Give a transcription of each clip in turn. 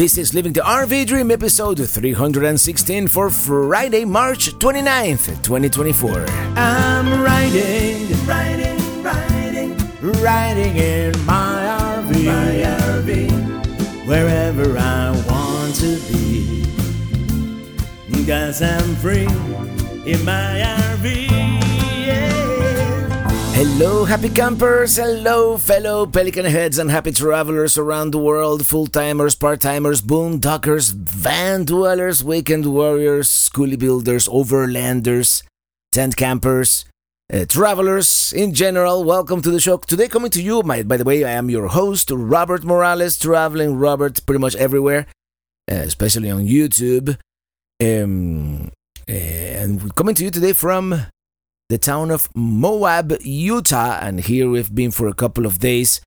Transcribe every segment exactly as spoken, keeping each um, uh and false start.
This is Living the R V Dream episode three hundred sixteen for Friday, March twenty-ninth, twenty twenty-four. I'm riding, riding, riding, riding in my R V, my R V, wherever I want to be, 'cause I'm free in my R V. Hello, happy campers. Hello, fellow Pelican heads and happy travelers around the world. Full-timers, part-timers, boondockers, van dwellers, weekend warriors, schoolie builders, overlanders, tent campers, uh, travelers in general. Welcome to the show. Today coming to you, my, by the way, I am your host, Robert Morales, traveling Robert pretty much everywhere, uh, especially on YouTube. Um, and coming to you today from the town of Moab, Utah, and here we've been for a couple of days,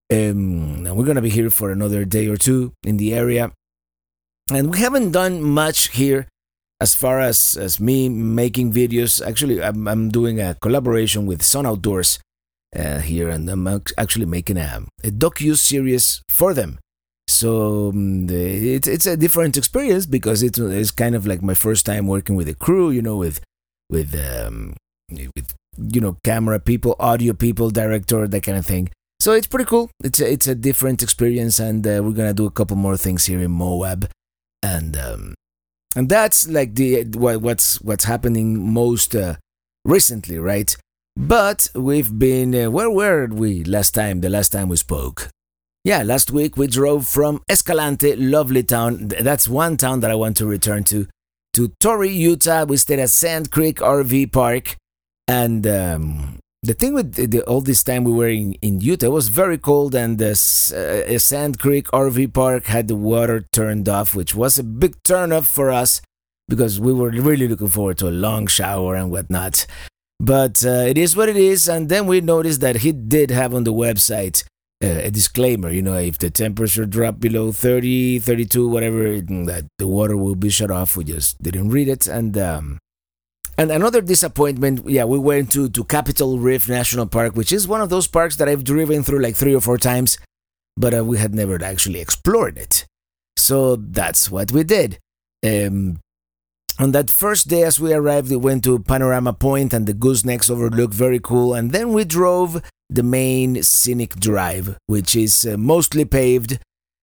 um, and we're going to be here for another day or two in the area, and we haven't done much here as far as, as me making videos. Actually, I'm, I'm doing a collaboration with Sun Outdoors uh, here, and I'm actually making a, a docu-series for them. So um, the, it, it's a different experience because it, it's kind of like my first time working with a crew, you know, with with um, with you know camera people, audio people, director, that kind of thing. So it's pretty cool. It's a, it's a different experience, and uh, we're gonna do a couple more things here in Moab, and um, and that's like the what, what's what's happening most uh, recently, right? But we've been uh, where were we last time? The last time we spoke. Yeah, last week we drove from Escalante, lovely town. That's one town that I want to return to. To Torrey, Utah. We stayed at Sand Creek R V Park. And um, the thing with the, the, all this time we were in, in Utah, it was very cold, and the uh, Sand Creek R V Park had the water turned off, which was a big turn off for us because we were really looking forward to a long shower and whatnot. But uh, it is what it is. And then we noticed that he did have on the website uh, a disclaimer, you know, if the temperature dropped below thirty, thirty-two, whatever, that the water will be shut off. We just didn't read it. And um, And another disappointment, yeah, we went to, to Capitol Reef National Park, which is one of those parks that I've driven through like three or four times, but uh, we had never actually explored it. So that's what we did. Um, on that first day as we arrived, we went to Panorama Point, and the goosenecks overlooked, very cool. And then we drove the main scenic drive, which is uh, mostly paved.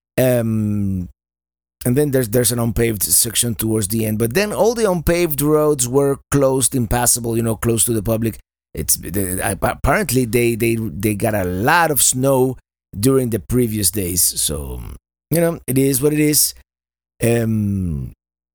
Um... And then there's there's an unpaved section towards the end. But then all the unpaved roads were closed, impassable, you know, closed to the public. It's they, apparently they, they they got a lot of snow during the previous days. So, you know, it is what it is. Um.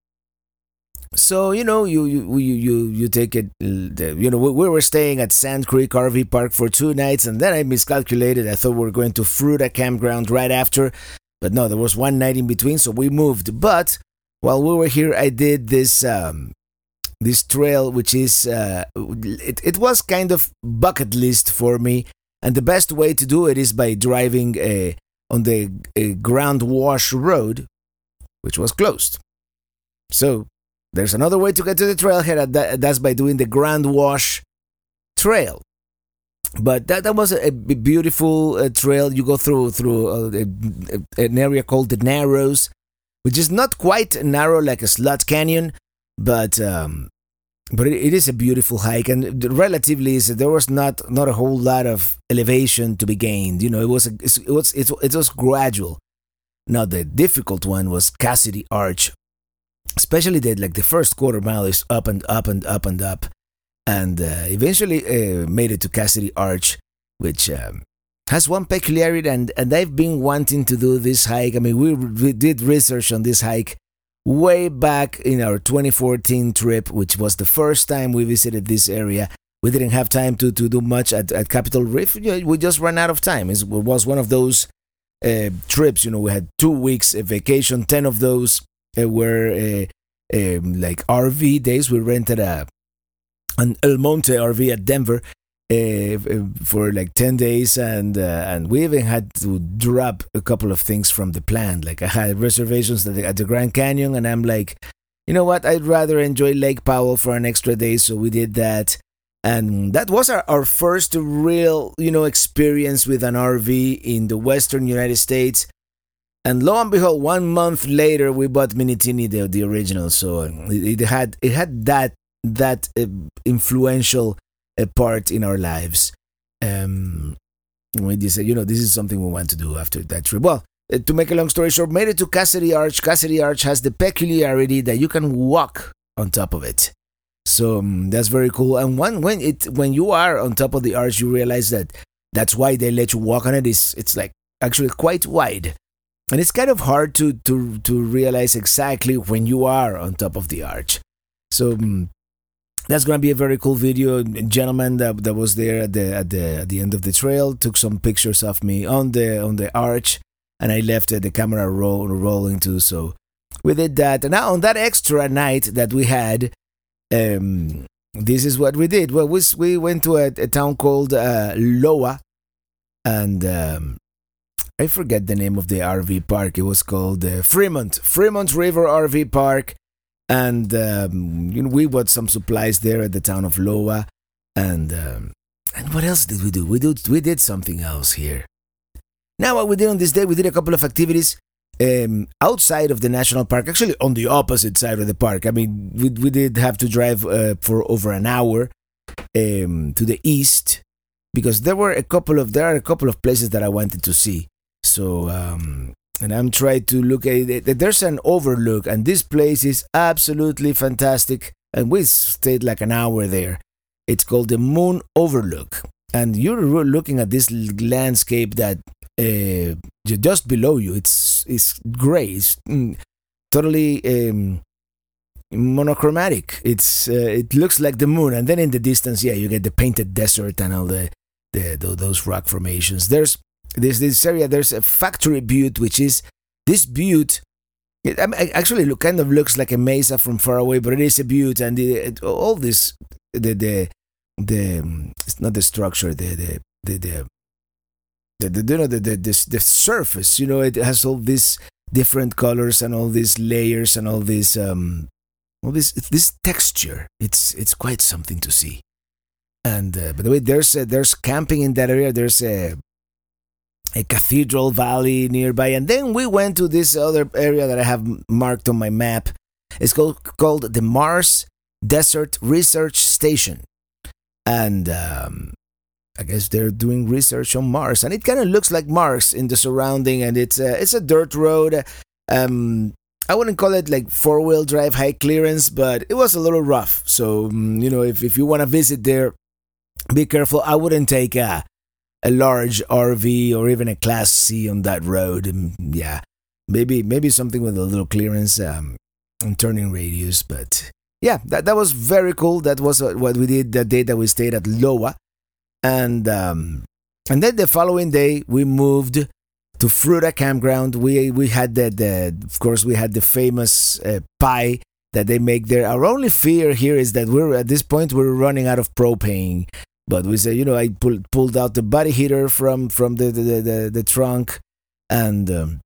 So, you know, you you you you, you take it. You know, we, we were staying at Sand Creek R V Park for two nights, and then I miscalculated. I thought we were going to Fruta Campground right after. But no, there was one night in between, so we moved. But while we were here, I did this um, this trail, which is uh, it. It was kind of bucket list for me, and the best way to do it is by driving uh, on the uh, Ground Wash Road, which was closed. So there's another way to get to the trailhead, and that's by doing the Ground Wash Trail. But that, that was a, a beautiful uh, trail. You go through through uh, a, a, an area called the Narrows, which is not quite narrow like a slot canyon, but um, but it, it is a beautiful hike. And relatively, there was not, not a whole lot of elevation to be gained. You know, it was a, it was it, it was gradual. Now the difficult one was Cassidy Arch, especially the like the first quarter mile is up and up and up and up. And uh, eventually uh, made it to Cassidy Arch, which um, has one peculiarity, and, and I've been wanting to do this hike. I mean, we, we did research on this hike way back in our twenty fourteen trip, which was the first time we visited this area. We didn't have time to, to do much at, at Capitol Reef. We just ran out of time. It was one of those uh, trips, you know, we had two weeks of vacation. Ten of those uh, were uh, um, like R V days. We rented a an El Monte R V at Denver uh, for like ten days, and uh, and we even had to drop a couple of things from the plan. Like I had reservations at the, at the Grand Canyon, and I'm like, you know what, I'd rather enjoy Lake Powell for an extra day, so we did that. And that was our, our first real, you know, experience with an R V in the western United States. And lo and behold, one month later, we bought Minitini, the the original. So it, it had it had that that uh, influential uh, part in our lives. Um, we decided, you know, this is something we want to do after that trip. Well, uh, to make a long story short, made it to Cassidy Arch. Cassidy Arch has the peculiarity that you can walk on top of it. So um, that's very cool. And one, when it when you are on top of the arch, you realize that that's why they let you walk on it. It's, it's like actually quite wide. And it's kind of hard to, to, to realize exactly when you are on top of the arch. So um, that's going to be a very cool video. A gentleman that, that was there at the, at, the, at the end of the trail took some pictures of me on the on the arch. And I left uh, the camera roll, rolling too. So we did that. And now on that extra night that we had, um, this is what we did. Well, we, we went to a, a town called uh, Loa. And um, I forget the name of the R V park. It was called uh, Fremont. Fremont River R V Park. And um, you know, we bought some supplies there at the town of Loa. And um, and what else did we do? We did, we did something else here. Now, what we did on this day, we did a couple of activities um, outside of the national park, actually on the opposite side of the park. I mean, we, we did have to drive uh, for over an hour um, to the east because there were a couple of, there are a couple of places that I wanted to see. So, um, and I'm trying to look at it. There's an overlook, and this place is absolutely fantastic. And we stayed like an hour there. It's called the Moon Overlook. And you're looking at this landscape that uh, just below you, it's it's gray, it's mm, totally um, monochromatic. It's uh, it looks like the moon, and then in the distance, yeah, you get the painted desert and all the, the, the those rock formations. There's this this area. There's a Factory Butte, which is this butte. It, I mean, it actually look, kind of looks like a mesa from far away, but it is a butte, and the, it, all this the the the it's not the structure the the the, the The, the, you know, the, the, the, the surface, you know, it has all these different colors and all these layers and all this, um, all this, this texture. It's, it's quite something to see. And uh, by the way, there's a, there's camping in that area. There's a, a cathedral valley nearby. And then we went to this other area that I have marked on my map. It's called, called the Mars Desert Research Station. And, um, I guess they're doing research on Mars, and it kind of looks like Mars in the surrounding, and it's a, it's a dirt road. Um, I wouldn't call it like four-wheel drive high clearance, but it was a little rough. So, you know, if, if you want to visit there, be careful. I wouldn't take a, a large R V or even a Class C on that road. And yeah, maybe maybe something with a little clearance um, and turning radius. But yeah, that, that was very cool. That was what we did that day that we stayed at Loa. And um, and then the following day we moved to Fruta Campground. We we had the, the of course we had the famous uh, pie that they make there. Our only fear here is that we're at this point we're running out of propane. But we said, you know, I pulled pulled out the body heater from from the the the, the, the trunk, and um,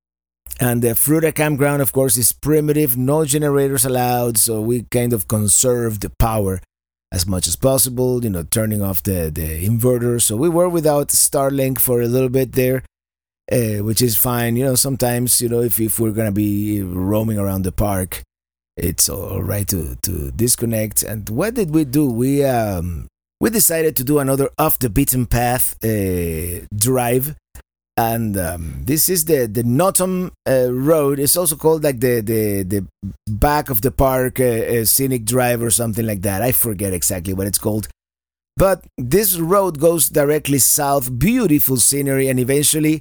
and the Fruta Campground, of course, is primitive, no generators allowed. So we kind of conserved the power as much as possible, you know, turning off the, the inverter. So we were without Starlink for a little bit there, uh, which is fine. You know, sometimes, you know, if, if we're going to be roaming around the park, it's all right to, to disconnect. And what did we do? We um we decided to do another off the beaten path uh, drive. And um, this is the the Notum uh, Road. It's also called like the the, the back of the park uh, uh, scenic drive or something like that. I forget exactly what it's called. But this road goes directly south. Beautiful scenery, and eventually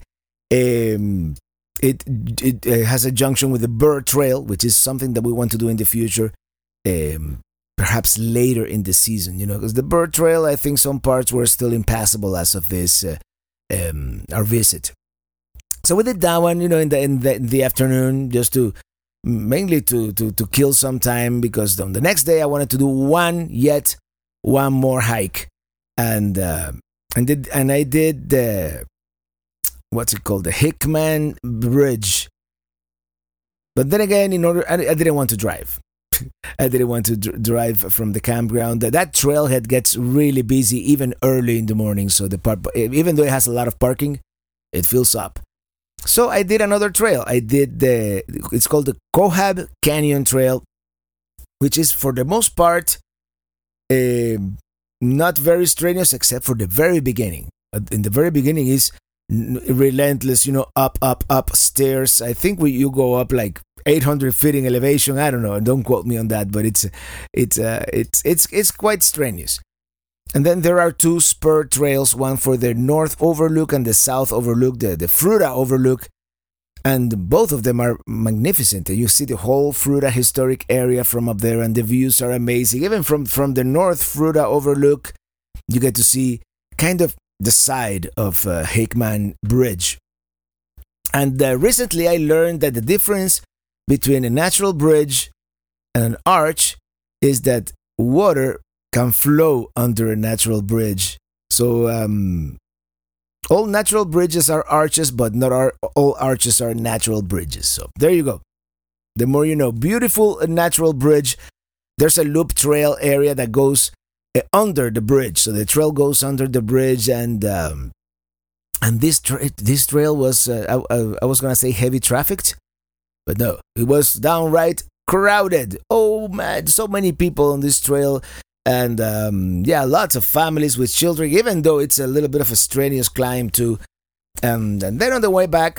um, it it uh, has a junction with the Burr Trail, which is something that we want to do in the future. Um, perhaps later in the season, you know, because the Burr Trail, I think some parts were still impassable as of this. Uh, Um, our visit. So we did that one, you know, in the in the, in the afternoon, just to mainly to, to to kill some time, because on the next day I wanted to do one yet one more hike, and uh, and did and I did the what's it called, the Hickman Bridge. But then again, in order, I, I didn't want to drive. I didn't want to dr- drive from the campground. That trailhead gets really busy even early in the morning. So the part, even though it has a lot of parking, it fills up. So I did another trail. I did the, it's called the Cohab Canyon Trail, which is for the most part uh, not very strenuous except for the very beginning. In the very beginning is relentless, you know, up, up, up stairs. I think we you go up like eight hundred feet in elevation. I don't know. Don't quote me on that, but it's it's uh, it's it's it's quite strenuous. And then there are two spur trails, one for the north overlook and the south overlook, the, the Fruta overlook. And both of them are magnificent. You see the whole Fruta historic area from up there, and the views are amazing. Even from, from the north Fruta overlook, you get to see kind of the side of uh, Hickman Bridge. And uh, recently I learned that the difference between a natural bridge and an arch is that water can flow under a natural bridge. So um, all natural bridges are arches, but not our, all arches are natural bridges. So there you go. The more you know. Beautiful natural bridge. There's a loop trail area that goes uh, under the bridge. So the trail goes under the bridge, and um, and this tra- this trail was uh, I, I, I was gonna say heavy trafficked, but no, it was downright crowded. Oh man, so many people on this trail. And um, yeah, lots of families with children, even though it's a little bit of a strenuous climb too. Um, and then on the way back,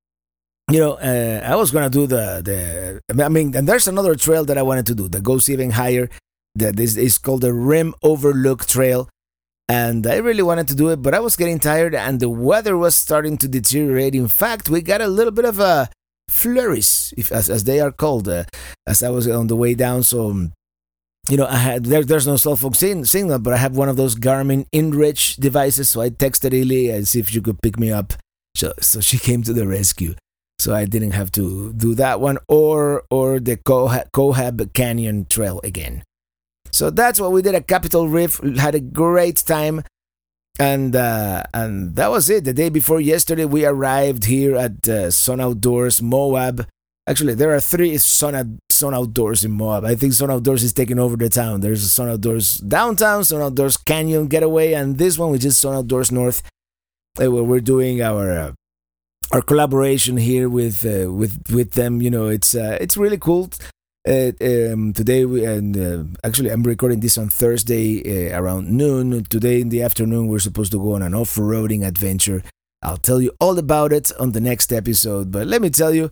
you know, uh, I was going to do the, the, I mean, and there's another trail that I wanted to do that goes even higher. That is, is called the Rim Overlook Trail. And I really wanted to do it, but I was getting tired and the weather was starting to deteriorate. In fact, we got a little bit of a flurries, if, as, as they are called, uh, as I was on the way down. So, you know, I had there, there's no cell phone signal, but I have one of those Garmin InReach devices. So I texted Illy and see if she could pick me up. So, so she came to the rescue. So I didn't have to do that one or or the Cohab, Cohab Canyon Trail again. So that's what we did at Capitol Reef. Had a great time, and uh, and that was it. The day before yesterday, we arrived here at uh, Sun Outdoors Moab. Actually, there are three Sun, Sun Outdoors in Moab. I think Sun Outdoors is taking over the town. There's a Sun Outdoors downtown, Sun Outdoors Canyon Getaway, and this one, which is Sun Outdoors North, uh, where we're doing our uh, our collaboration here with uh, with with them. You know, it's uh, it's really cool. Uh, um, today, we, and uh, actually, I'm recording this on Thursday uh, around noon. Today in the afternoon, we're supposed to go on an off-roading adventure. I'll tell you all about it on the next episode. But let me tell you.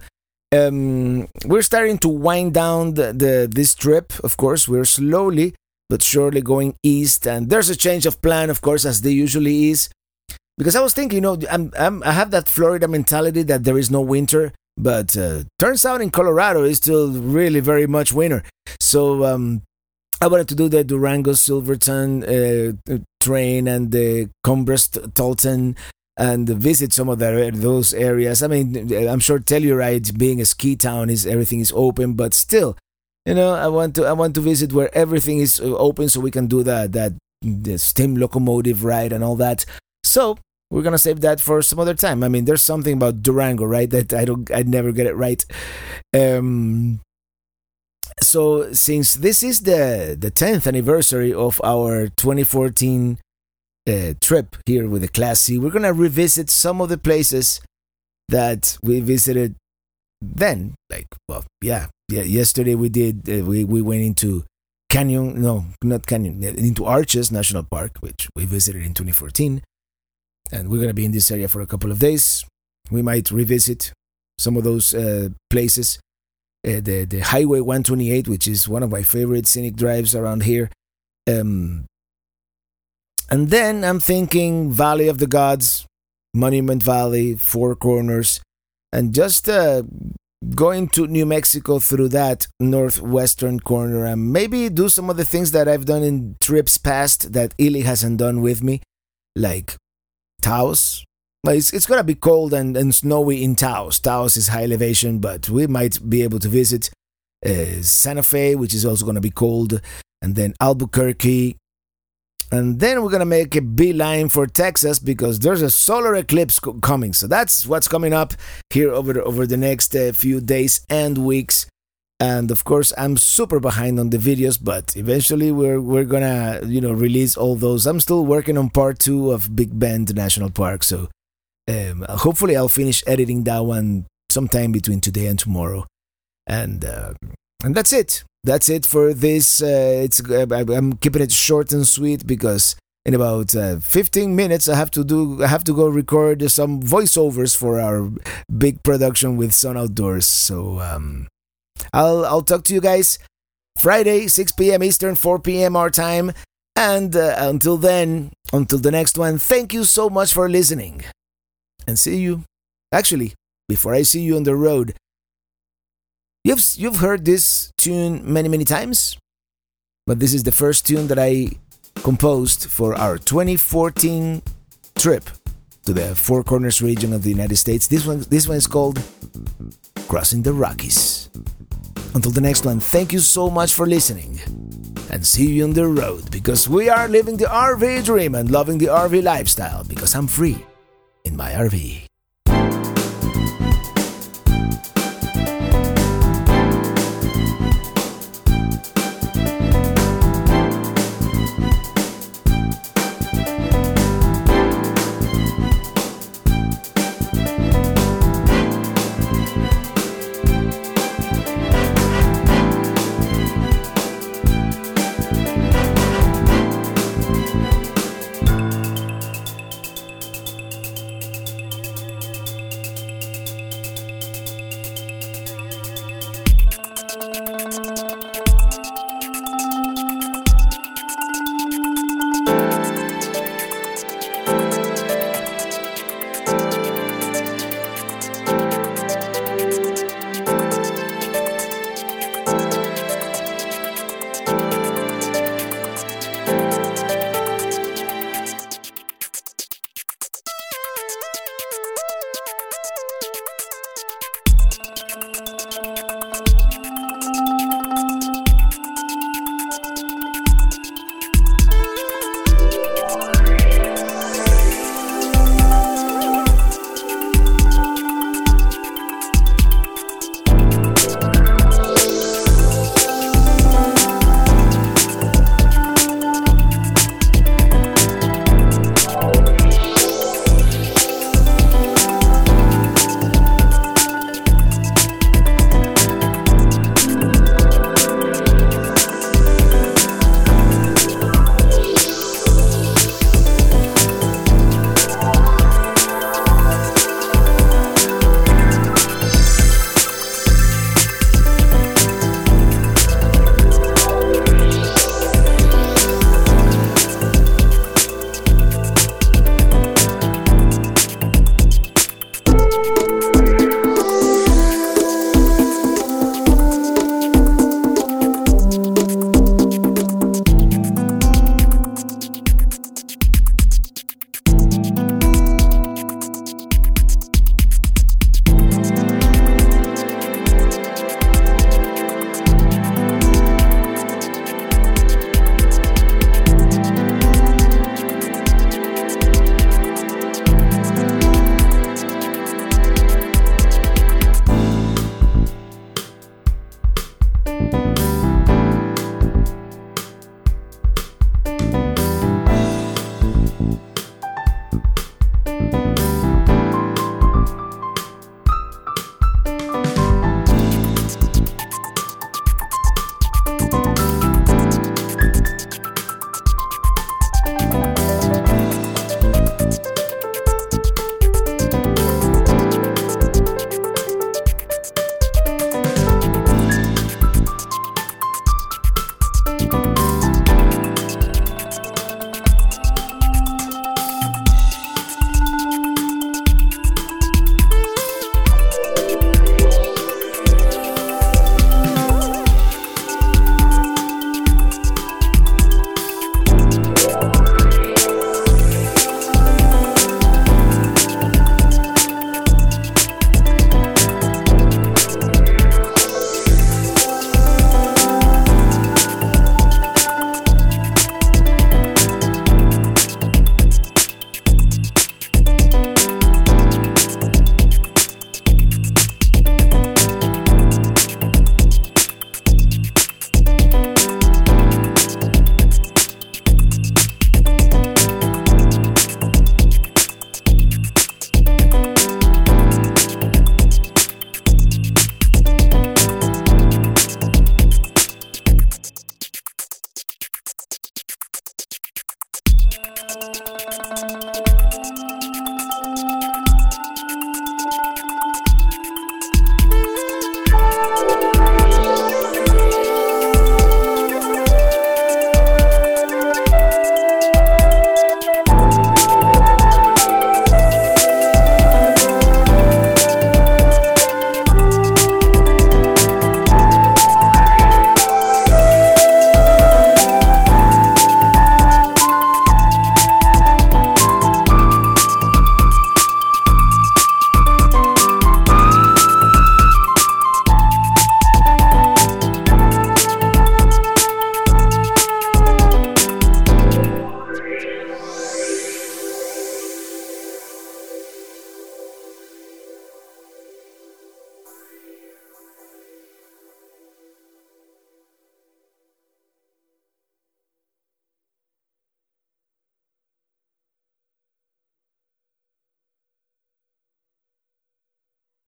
Um, we're starting to wind down the, the this trip. Of course, we're slowly but surely going east, and there's a change of plan, of course, as there usually is. Because I was thinking, you know, I'm, I'm I have that Florida mentality that there is no winter, but uh, turns out in Colorado it's still really very much winter. So um, I wanted to do the Durango Silverton uh, train and the Cumbres Tolton. And visit some of the, those areas. I mean, I'm sure Telluride, being a ski town, is everything is open, but still, you know, I want to I want to visit where everything is open, so we can do that that the steam locomotive ride and all that. So we're gonna save that for some other time. I mean, there's something about Durango, right? That I don't, I never get it right. Um. So since this is the the tenth anniversary of our twenty fourteen. Uh, trip here with the Class C, we're gonna revisit some of the places that we visited then. Like, well, yeah, yeah. Yesterday we did. Uh, we we went into Canyon, no, not Canyon, into Arches National Park, which we visited in twenty fourteen, and we're gonna be in this area for a couple of days. We might revisit some of those uh, places. Uh, the the Highway one twenty-eight, which is one of my favorite scenic drives around here. Um. And then I'm thinking Valley of the Gods, Monument Valley, Four Corners, and just uh, going to New Mexico through that northwestern corner and maybe do some of the things that I've done in trips past that Illy hasn't done with me, like Taos. Well, it's, it's going to be cold and, and snowy in Taos. Taos is high elevation, but we might be able to visit uh, Santa Fe, which is also going to be cold, and then Albuquerque. And then we're going to make a beeline for Texas because there's a solar eclipse co- coming. So that's what's coming up here over the, over the next uh, few days and weeks. And of course, I'm super behind on the videos, but eventually we're we're going to, you know, release all those. I'm still working on part two of Big Bend National Park. So Um, hopefully, I'll finish editing that one sometime between today and tomorrow, and uh, and that's it. That's it for this. Uh, it's uh, I'm keeping it short and sweet because in about uh, fifteen minutes I have to do. I have to go record some voiceovers for our big production with Sun Outdoors. So um, I'll I'll talk to you guys Friday, six p.m. Eastern, four p.m. our time. And uh, until then, until the next one, thank you so much for listening. And see you. Actually, before I see you on the road, you've, you've heard this tune many, many times. But this is the first tune that I composed for our twenty fourteen trip to the Four Corners region of the United States. This one, this one is called Crossing the Rockies. Until the next one, thank you so much for listening. And see you on the road, because we are living the R V dream and loving the R V lifestyle, because I'm free in my R V.